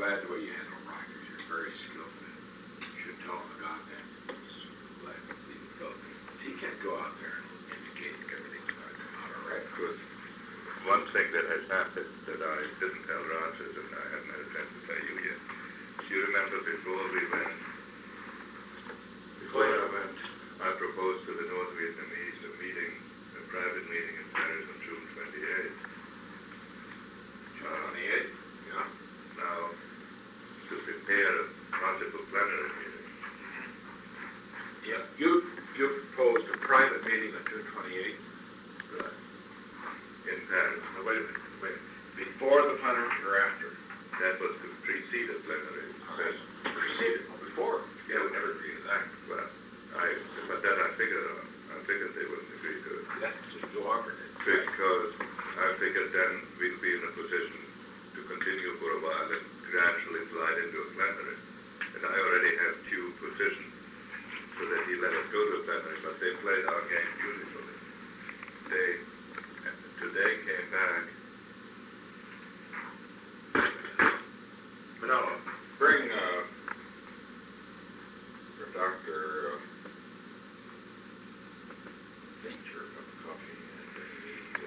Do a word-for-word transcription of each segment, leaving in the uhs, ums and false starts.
glad the way you handle Rogers. You're very skillful. You should tell him about that. Let him leave the building. He can't go out there and indicate everything's going to come out all right. Good. One thing that has happened that I didn't tell Rogers and I haven't had a chance to tell you yet. You remember before we went, before I went, I proposed to the North Vietnamese a meeting, a private meeting in Paris on June twenty-eighth. June twenty-eighth? Yeah. Now, to prepare a possible plenary meeting. Yeah, you, you proposed a private meeting on June twenty-eighth? Right. In Paris. Now, wait a minute, wait a minute. Before the plenary or after? That was to precede a plenary. Right. Preceded, before. Yeah, we never agreed to that. Well, I, but that I figured on. I figured they wouldn't agree to it. Yeah, just you offered it. Because I figured then we'd be in a position to continue for a while and gradually slide into a plenary. And I already have two positions so that he let us go to a plenary, but they played our game beautifully. They, today came back. Manolo, bring, uh, for Doctor Uh, Danger a cup of coffee and bring me uh,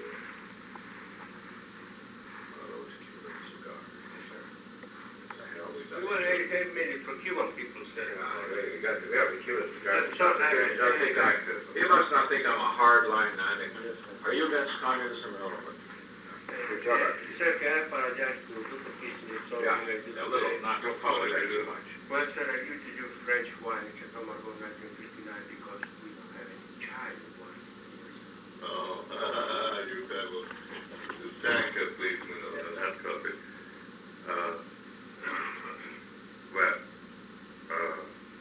one of those Cuban cigars. Yes, sir. Yes, I held these up. We want to eighty-five minutes for Cuban people, sir. Yeah, we got to, we have the Cuban cigars. That's not nice. Don't think I, you must not think I'm a hard-line non-exist. Are you against communism or no? Sir, que hay para allá to do the business, so Yeah, you like to a do little, it. not to apologize too much. Well, sir, I used to do French wine in Chatomargo nineteen fifty-nine because we don't have any China wine. Oh, you devil. Thank you, please, Manolo. That's coffee. Uh, well, uh,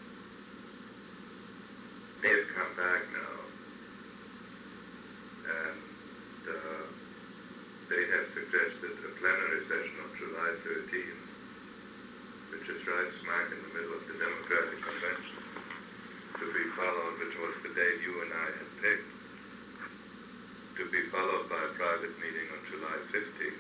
they've come back now, and uh, they have suggested a plenary session on July thirteenth, which is right smack in the middle of the Democratic Convention, to be followed, which was the day you and I had picked, to be followed by a private meeting on July fifteenth.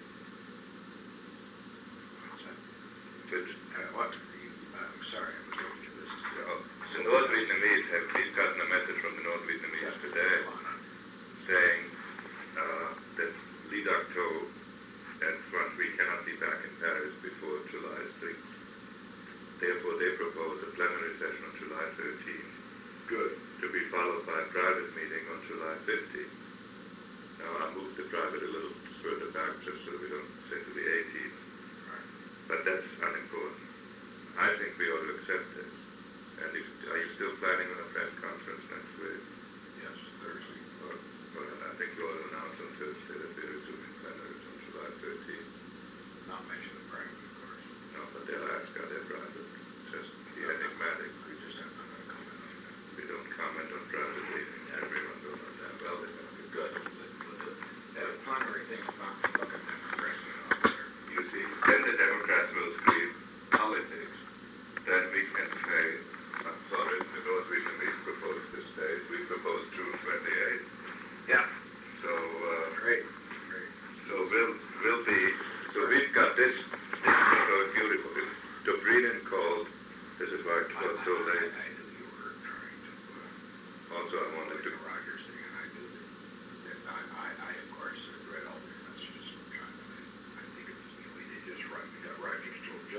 Which, Uh, what? You, I'm sorry, I was looking at this. uh, the North Vietnamese have, he's gotten a message from the North Vietnamese today saying uh, that Lee Duc Tho and Frank, we cannot be back in Paris before July sixth. Therefore, they propose a plenary session on July thirteenth. Good. To be followed by a private meeting on July fifteenth. Now, I moved the private a little further back just so we don't say to the eighteenth. Right. But that's unimportant. I think we ought to accept this. And if, are you still planning on a press conference next week? Yes, Thursday. Well, well, I think you ought to announce on Thursday that we're resuming plenaries on July thirteenth. Not mention the private, of course. No, but they'll ask how they're private. Just the enigmatic. We just have not going to comment on that. We don't comment on private meetings. Everyone knows on that. Well, they know. Good. That plenary thing about looking at the president out there. You see, then the Democrats will scream politics. Then we can say, I'm sorry, the North Vietnamese proposed this date. We proposed June twenty-eighth. Yeah. So, uh, Great. Great. so we'll, we'll be, so we've got this, this is so beautiful. Dobrynin called, this is why it was so late. I knew you were trying to, uh, Also, I wanted to, the Rogers thing, and I knew that, that I, I, I, of course, read all your messages from China. I, I think it's, you know, they just right, we got Rogers told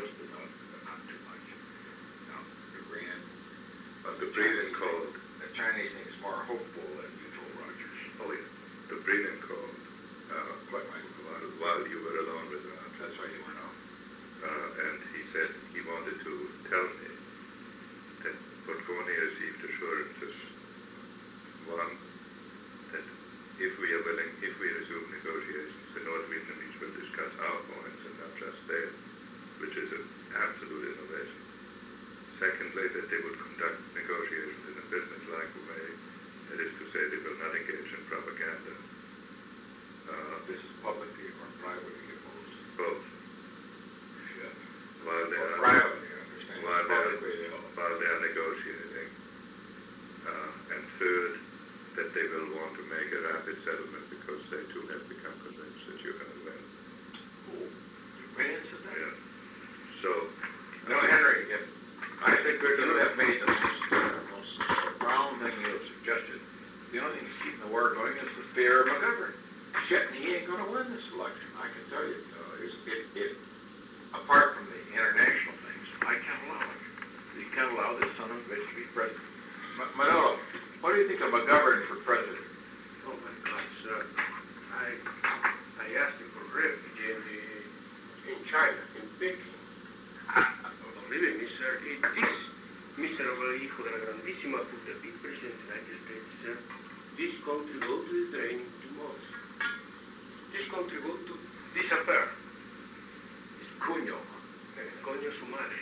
of McGovern for president? Oh my God, sir. I, I asked him for refuge in, the, in China, in Peking. Believe me, sir, it is miserable hijo de la grandísima puta, big president of the United States, sir. This country go to the drain tomorrow. This country go to disappear. It's Cuño. Coño su madre.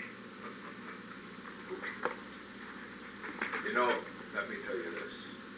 You know, let me tell you this.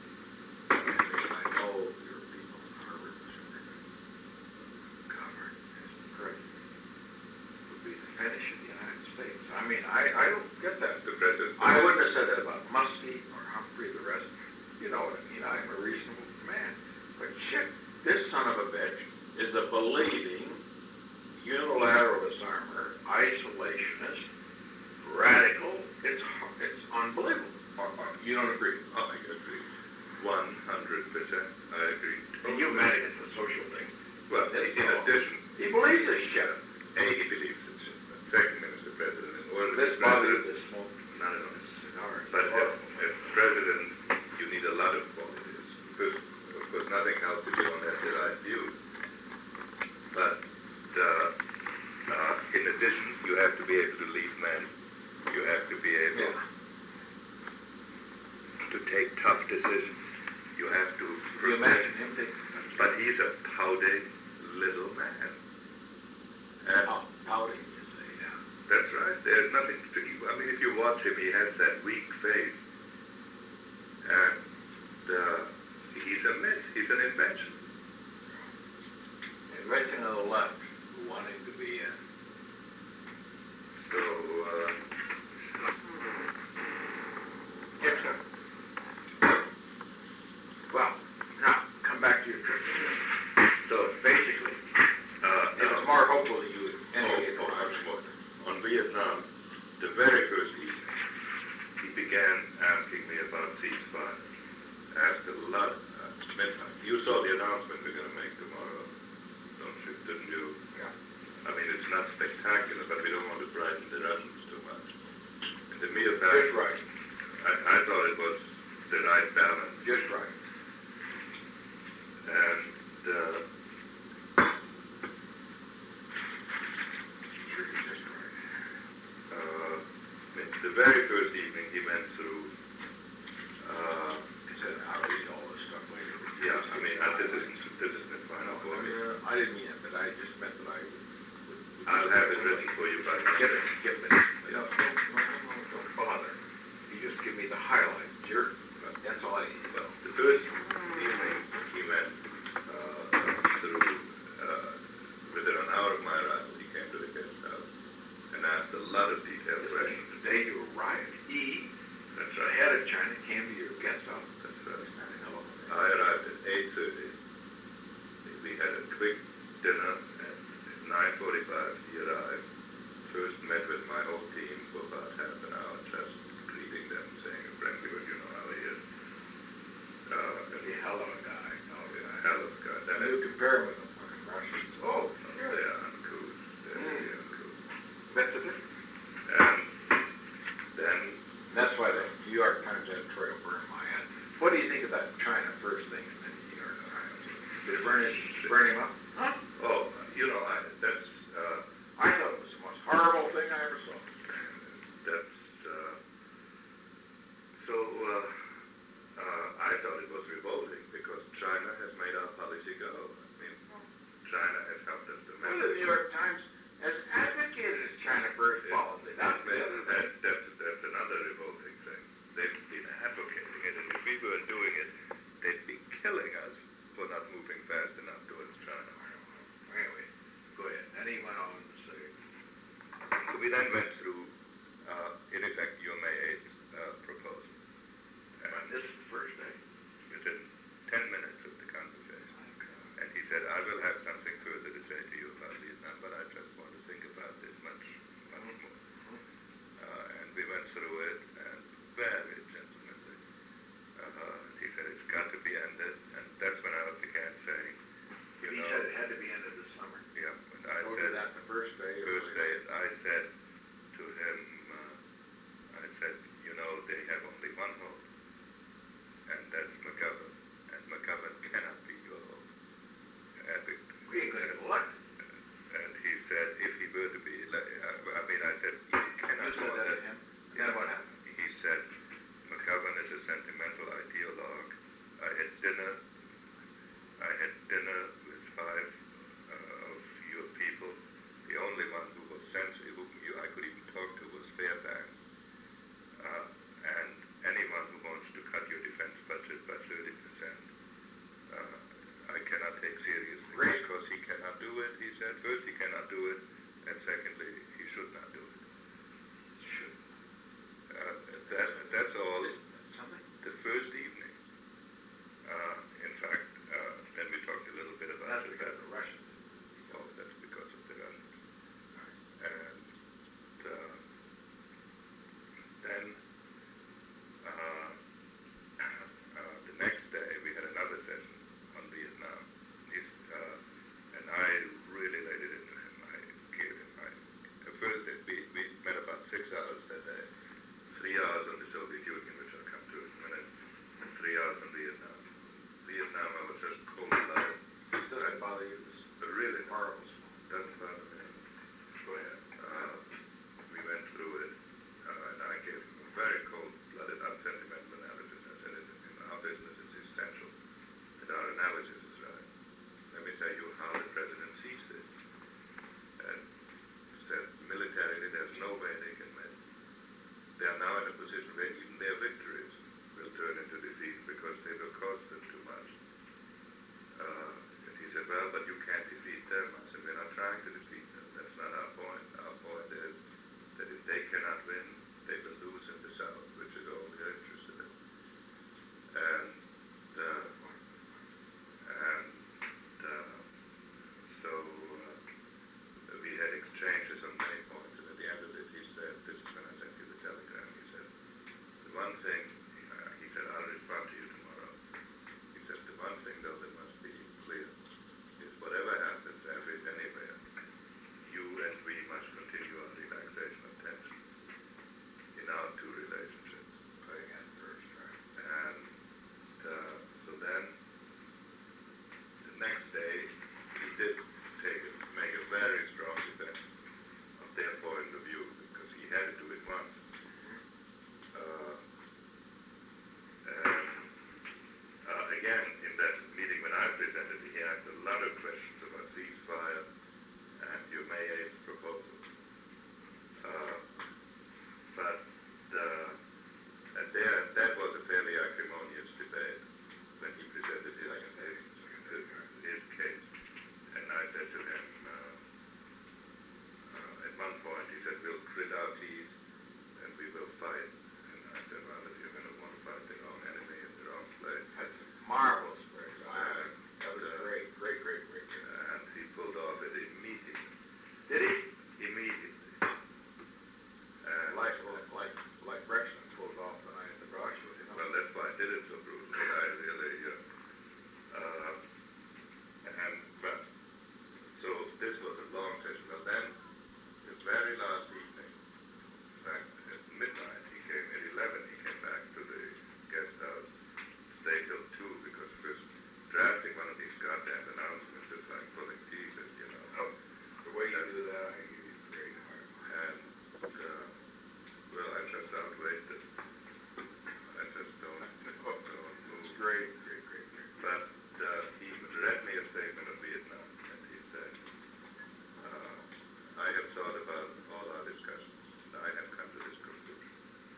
I know your people in Harvard, Mister McGovern as the president would be the finish of the United States. I mean, I, I don't get that. The president. I wouldn't have said that about Muskie or Humphrey, the rest. You know what I mean? I'm a reasonable man. But shit, this son of a bitch is a believing, unilateral disarmer, isolationist, radical. It's it's unbelievable. Or, or, you don't agree? I agree. One hundred percent. I agree. And you manage it's a social thing. Well, in addition, He believes this shit. A, he believes it's second, Mister President, in order This to body, president, this smoke, not at all. cigar. But as, as president, you need a lot of qualities. First, of course, nothing helps if you don't have the right views. But uh, uh, in addition, you have to be able to lead men. You have to be able Yeah. to take tough decisions. You have to. Can you imagine him taking? But he's a pouting little man. And Oh, pouting, you say, yeah. that's right. There's nothing to. I mean, if you watch him, he has that weak face, and uh, he's a myth. He's an invention. Invention of the left, wanting to be in. So. Uh, Yes, sir. Well, now, come back to your trip. So basically, uh, it's now- more hopeful that you would Oh, enter oh, much more. On Vietnam, the very first evening, he began asking me about ceasefire. Asked a lot at midnight. You saw the announcement we're going to make tomorrow, don't you? Didn't you? Yeah. I mean, it's not spectacular, but we don't want to frighten the Russians too much. And the mere fact, Just right. I, I thought it was the right balance. Just right. And uh, Sure, you're just right. uh, the very first evening he went through. Uh, He said, I'll read all this stuff later. yeah, I mean, uh, this isn't this isn't the final I for me. mean, uh, I didn't mean it, but I just meant that I would. would, would I'll have it written for you by Give it, give it. You know, don't, no, no, no, don't bother. You just give me the highlights. You're, that's all I need. Well, the first evening he went uh, through, uh, within an hour of my arrival, he came to the guest house and asked a lot of detailed questions. The day you arrived, he, That's the right. head of China, came to your guest house. That's right. Isn't that a hell of a thing? I arrived at eight thirty. We had a quick dinner at nine forty-five. He arrived. First met with my whole team for about half an hour, just greeting them, saying, frankly, but you know how he is. Uh, The hell of a guy. Oh, a yeah. hell of a guy. Then You it, compare him with the fucking Russians. Oh, they are uncouth. They're really uncouth. that's the difference. And then, That's why the New York Times editorial burned my head. What do you think of that China first thing in the New York Times? Did it burn, his, burn him up? Huh? oh, you know, I, that's, uh, I thought it was the most horrible thing I ever saw. that's, uh, so, uh, uh, I thought it was revolting because China has made our policy go. I mean, China has helped us Well, the New tremendously. York Times has advocated its China first policy. That's the other thing. That, that's, that's another revolting thing. They've been advocating it, and if we were doing it, they'd be killing us for not moving fast enough towards China. Anyway, go ahead. And he went on to say, So we then went through, uh, in effect, your May eighth uh, proposal. and And this is the first day. within ten minutes of the conversation, and he said, I will have something further to say to you about Vietnam, but I just want to think about this much, much more. Uh, and we went through it, and very gentlemanly. Uh, he said, it's got to be ended, and that's when I began saying, you He know, said it had to be ended this summer. yeah, and I Told said, you that the first day. or first day, I said to him, uh, I win, they will lose in the South, which is all we are interested in. And, uh, and uh, so uh, we had exchanges on many points, and at the end of it he said, this is when I sent you the telegram, he said, the one thing, uh, he said, I'll respond to you tomorrow. He said, the one thing though that must be clear is whatever happens, every, anywhere, you and we must continue our relaxation of tension in our two relationships. Putting in first, right? And uh, so then, the next day, he did take a, make a very strong defense of their point of view, because he had to do it once. Uh, and uh, again, in that meeting when I presented, he asked a lot of questions about ceasefire and your May eighth proposal. Uh, but uh, and there, that was a fairly acrimonious debate when he presented his, his, his, his case. And I said to him, uh, uh, at one point, he said, we'll grit our teeth and we will fight. And I said, well, if you're going to want to fight the wrong enemy in the wrong place. That's marvelous, Briggs. I, And, that was uh, great, great, great, great. great. And he pulled off it immediately. Did he? Immediately. And, Like, like, like Brexton pulled off the night in the brush with him. well, that's why I did it so brutally. I really, uh, uh, and, but, so this was a long session. Well, then, the very last evening, in fact, at midnight, he came, at eleven, he came back to the guest house, stayed till two, because he was drafting one of these goddamn announcements. It's like pulling teeth, and, you know. Oh, the way you do that, I give you great. And, uh, well, I just outraged it. I just don't, don't move. Great, great, great, great. But uh, he read me a statement of Vietnam, and he said, uh, I have thought about all our discussions, and I have come to this conclusion.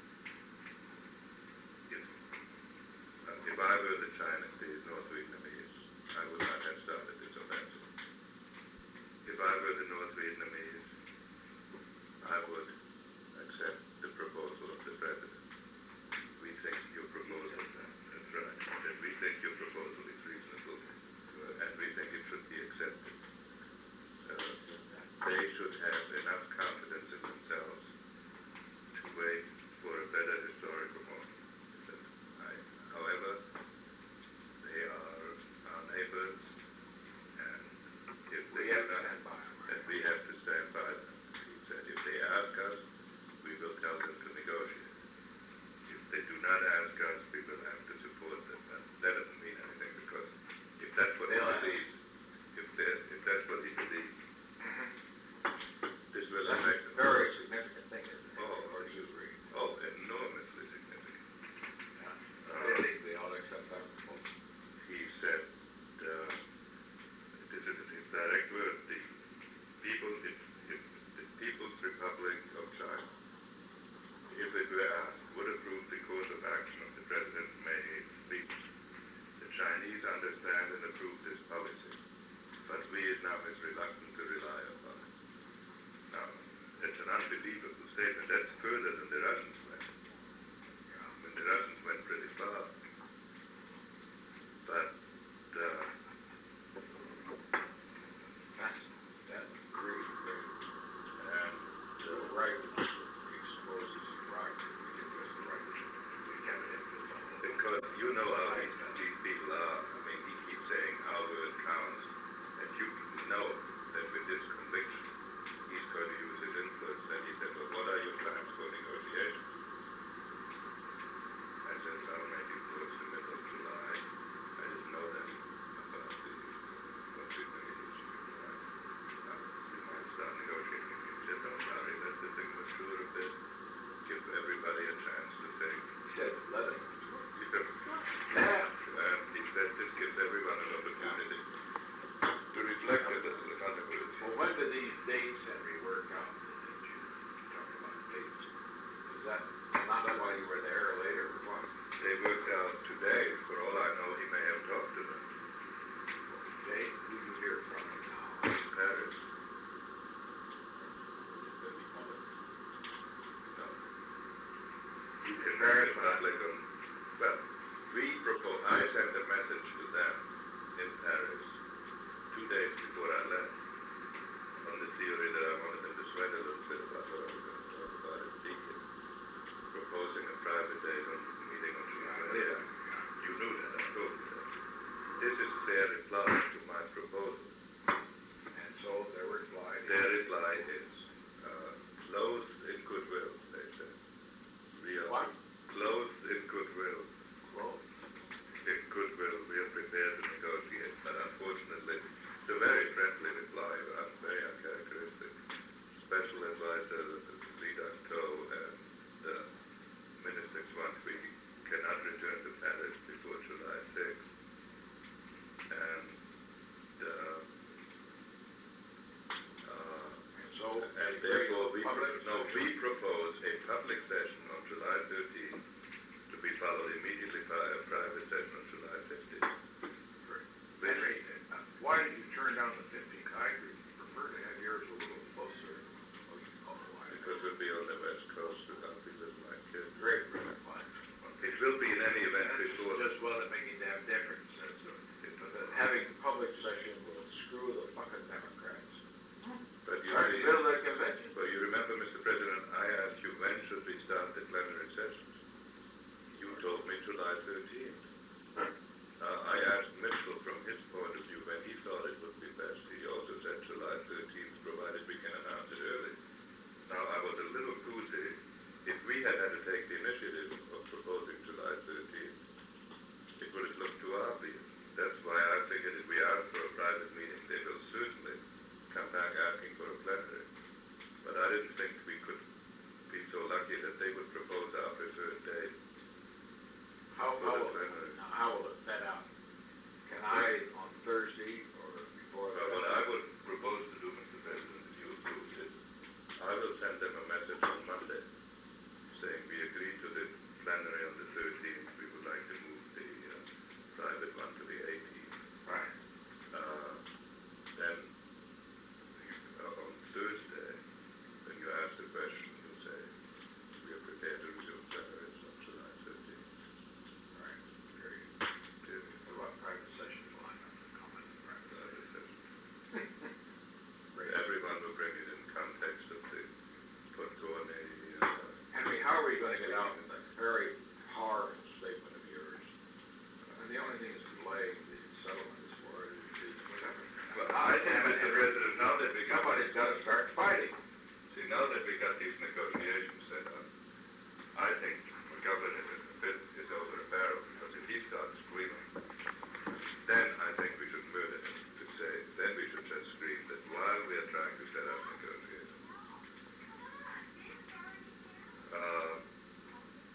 If, uh, if I were the Chinese, the North Vietnamese, I would not have started this offensive. If I were the North Vietnamese, I would accept the proposal of the president. We think your proposal, that's right, that we think your proposal is reasonable, uh, and we think it should be accepted. Uh, they should have enough confidence in themselves to wait for a better historical moment. That I, however, they are our neighbors, and if they We have to not, stand by them, right? that we have to stand by them. He said, if they ask us, we will tell them to negotiate. If they do not ask us, we will have to support them. And that doesn't mean anything, because if that's what he They'll ask. believes, if, that- if that's what he believes, this will That's affect a them. very significant thing, isn't it? Oh. Or do you agree? Oh, enormously significant. Yeah. They think they all accept that proposal. He said, uh, this is his direct word, the people, if, if the People's Republic of China, if it were asked, would approve the course of action of the President's May eighth speech. The Chinese understand and approve this policy, but Vietnam is reluctant to rely upon it. Now, it's an unbelievable statement. That's further than the Russians went. I mean, the Russians went pretty far. But, uh, That's, that's great, great. And the right exposes the right, we get this the right, we have an influence on that. because you know how these, these people are. I mean, he keeps saying our word counts, and you know that with this conviction, he's going to use his influence. And he said, well, what are your plans for negotiations? I said, well, maybe towards the middle of July. I didn't know that about the, what we may use in July. Now, we might start negotiating. He said, don't worry, that's the thing, we're sure of this. Give everybody a chance to think. He said, let it. He said, Yeah. and he said, this gives everyone an opportunity to reflect on this in another words. Well, when do these dates, Henry, work out? Did you talk about dates? Is that not while you were there or later or what? They worked out today. For all I know, he may have talked to them Today, who do you hear from now? in Paris. Does he come? No. Very the public on, well, we propose, I sent a message to them in Paris two days before I left on the theory that I wanted them to sweat a little bit about what I was going to talk about in Peking, proposing a private date on meeting on June twentieth. You knew that, I told you that. This is their reply to my proposal. And so their reply. Their reply is, uh, clothed in goodwill, they said. We are What? clothed in goodwill. Clothed. In goodwill, we are prepared to negotiate, but unfortunately, it's a very friendly reply, and very uncharacteristic. Special advisor Li Dangtou and the ministers want we cannot return to Paris before July sixth. And uh, uh, So, and therefore, we, public pro- no, session. we propose a public session on July thirteenth to be followed immediately by a private session on July fifteenth. Henry, uh, why did you turn down the fifteenth? I would prefer to have yours a little closer. Because we'll be on the west coast and I'll be with my kids. Great, great, fine. It will be in any event before. Just wasn't making damn difference. That's a- but that having public session will screw the fucking Democrats. But you Trying to see, build a convention. but you remember, Mister President, I asked you when should we start the plenary sessions? You told me July thirteenth. Uh, I asked Mitchell from his point of view when he thought it would be best. He also said July thirteenth, provided we can announce it early. Now, I was a little goosey. If we had had to take the initiative of proposing July thirteenth, it would have looked too obvious. That's why I figured if we ask for a private meeting, they will certainly come back asking for a plenary. But I didn't think we could be so lucky that they would propose our preferred date. How, For how, the will- plenary. now, how will it set out? Can I, on Thursday or before? Well, what I would propose to do, Mister President, if you approve it, I will send them a message on Monday saying we agree to the plenary on the thirteenth. We would like to move the uh, private one to the eighteenth. Right. Uh, then you, uh, on Thursday, when you ask the question, you say we are prepared to resume plenaries on July thirteenth. Right. Very good. What about private session? Well, I'm not going to comment on private session. Great. Everyone will bring it in context of the Podgorny. Uh, Henry, how are we going to get out with that very powerful statement of yours? And the only thing that's delaying the settlement is for it is whatever. Well, I think, Mister President, now that we got, Somebody's got to start fighting. see, now that we got these negotiations set up, I think McGovern is a bit is over a barrel, because if he starts screaming, then I think we should murder him to say, then we should just scream that while we are trying to set up negotiations. Uh,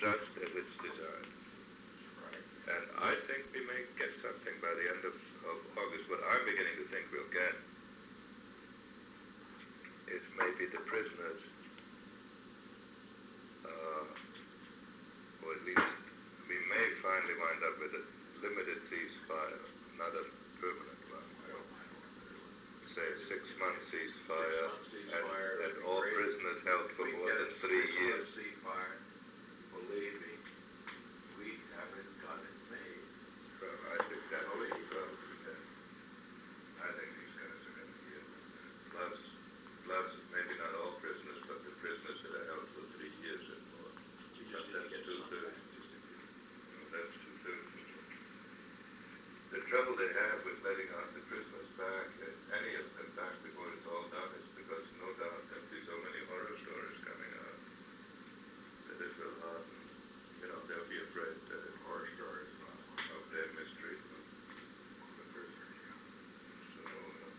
just as it's designed. Right. And I think we may get something by the end of, of August. What I'm beginning to think we'll get is maybe the prisoners, uh, or at least we may finally wind up with a limited ceasefire, not a permanent one. Say a six-month ceasefire, and, and all prisoners held for more than three years. Ceasefire, believe me, we haven't got it made. So I think that will be probably that. I think these guys are going to give plus, plus maybe not all prisoners, but the prisoners that are held for three years and more. But that's two-thirds. No, that's two-thirds. The trouble they have with letting out the prisoners back, and any of them back before it's all done, is because no doubt there'll be so many horror stories coming out that it will harden. You know, they'll be afraid that it horror stories of their mistreatment of the prisoners. So, uh,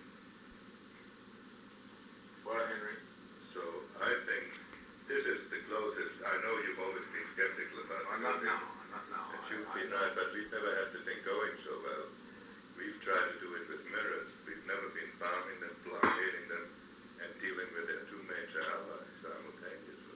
Well, Henry, so I think this is the closest. I know you've always been skeptical about I'm it. not now, I'm not now. It I- should I- be not, but we've never had the thing going so well. We've tried to do it with mirrors. We've never been bombing them, blockading them, and dealing with their two major allies simultaneously.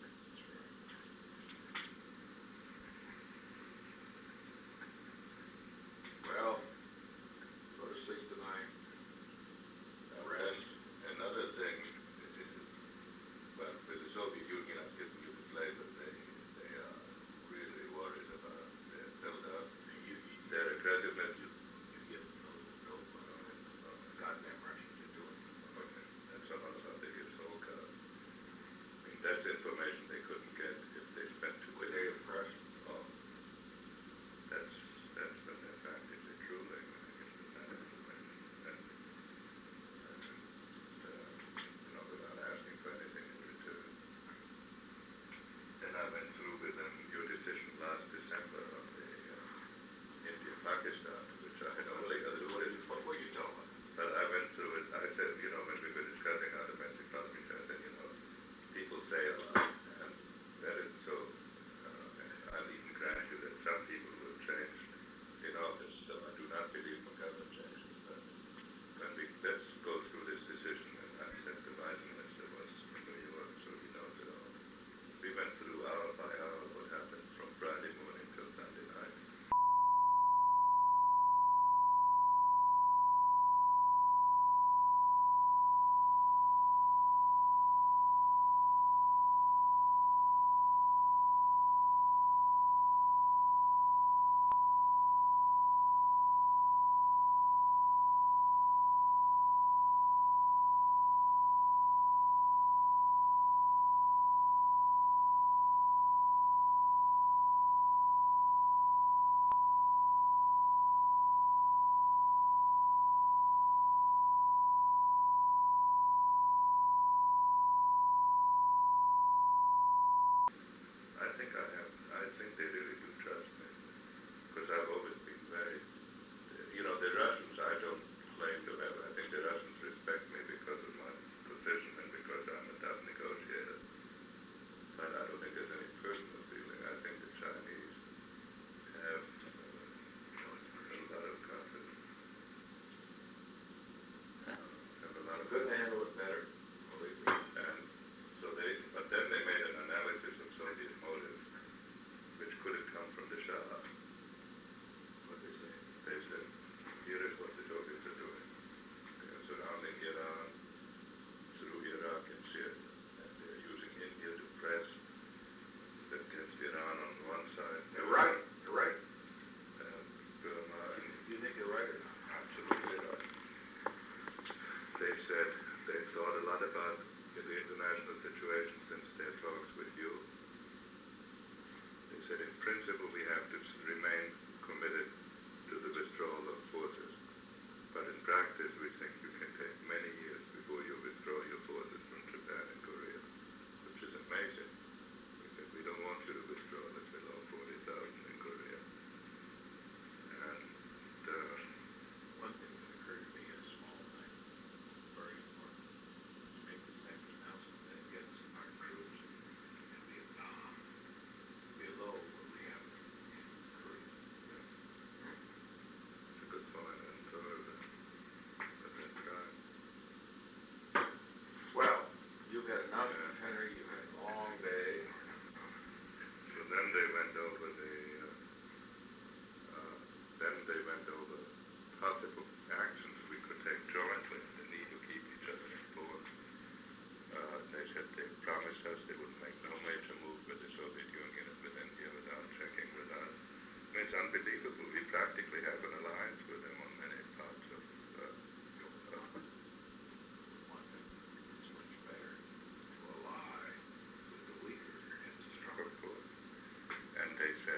Well, go to sleep tonight. Now, rest. Another thing, is, well, with the Soviet Union, I've given you the flavor. They, they are really worried about their build-up, You, you, their aggressiveness. you, you get no, no, uh, goddamn Russians to do it. Okay, that's all about the Soul card. I mean, that's information they couldn't get if they spent two Were days. they impressed? Oh, that's, that's when they're practically drooling when they get to that information. And, and uh, you know, without asking for anything in return. And I went through with them your decision last December on the uh, India-Pakistan, which I had only a little bit. What were you telling them? But I went through it. I said, you know, when we were discussing our domestic politics, I said, you know, people say a lot, and that is so. Uh, I'll even grant you that some people will change in office, so I do not believe McGovern changes. But when we let's go through this decision, and I said the vice minister was from New York, so he knows it all. We went through hour by hour what happened from Friday morning till Sunday night. I think I have. I think they really do trust me, because I've always been very. You know, the Russians, I don't claim to have. I think the Russians respect me because of my position and because I'm a tough negotiator. But I don't think there's any personal feeling. I think the Chinese have uh, a lot of confidence. Have a lot of Couldn't handle it better, believe me. And so they, but then they made an analysis of Soviet motives, which could have States have